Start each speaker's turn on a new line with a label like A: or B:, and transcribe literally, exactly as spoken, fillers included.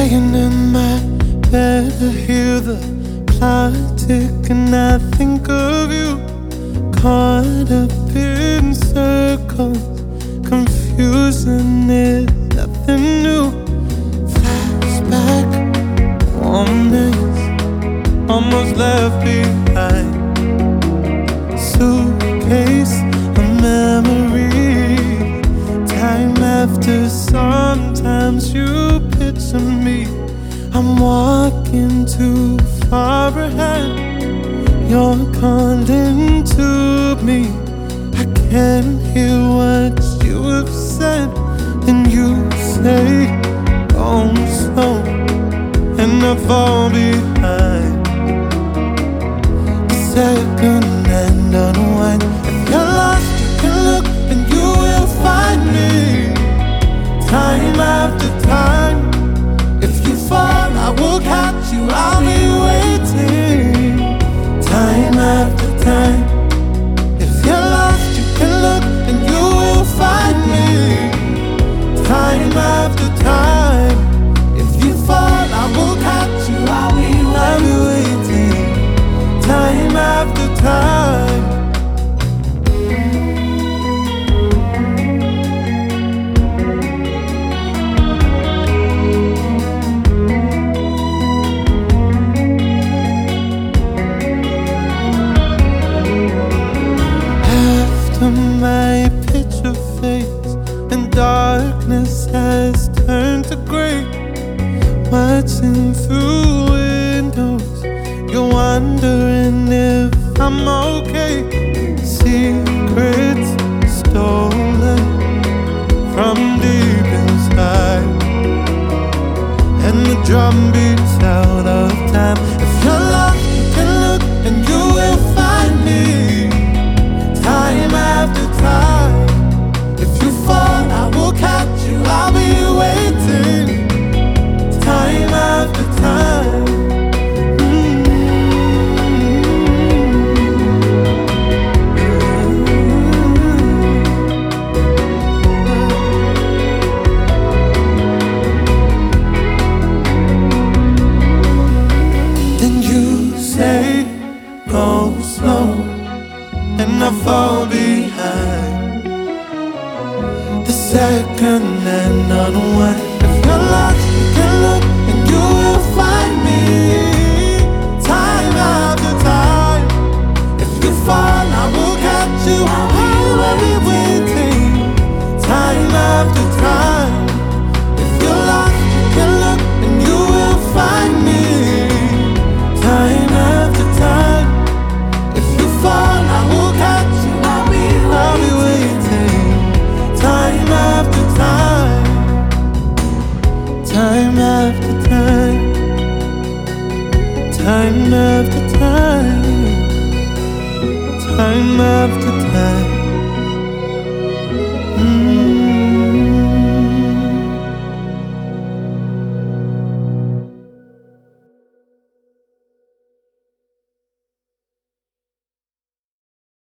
A: Laying in my bed, I hear the clock tick and I think of you. Caught up in circles, confusion is nothing new. Flashback, warm days, almost left behind. Suitcase of memories, time after sometimes you picture me. I'm walking too far ahead, you're calling to me. I can't hear what you have said. Then you say, go slow, and I fall behind. The second hand unwind. If you're lost, you can look and you will find me. Time after time. If you fall, I will catch you, I'll be waiting. Time after time. If you're lost, you can look and you will find me. Time after time. If you fall, I will catch you, I'll be waiting. Time after time. My picture fades and darkness has turned to gray. Watching through windows, you're wondering if I'm okay. Secrets stolen from deep inside, and the drum beats out of time.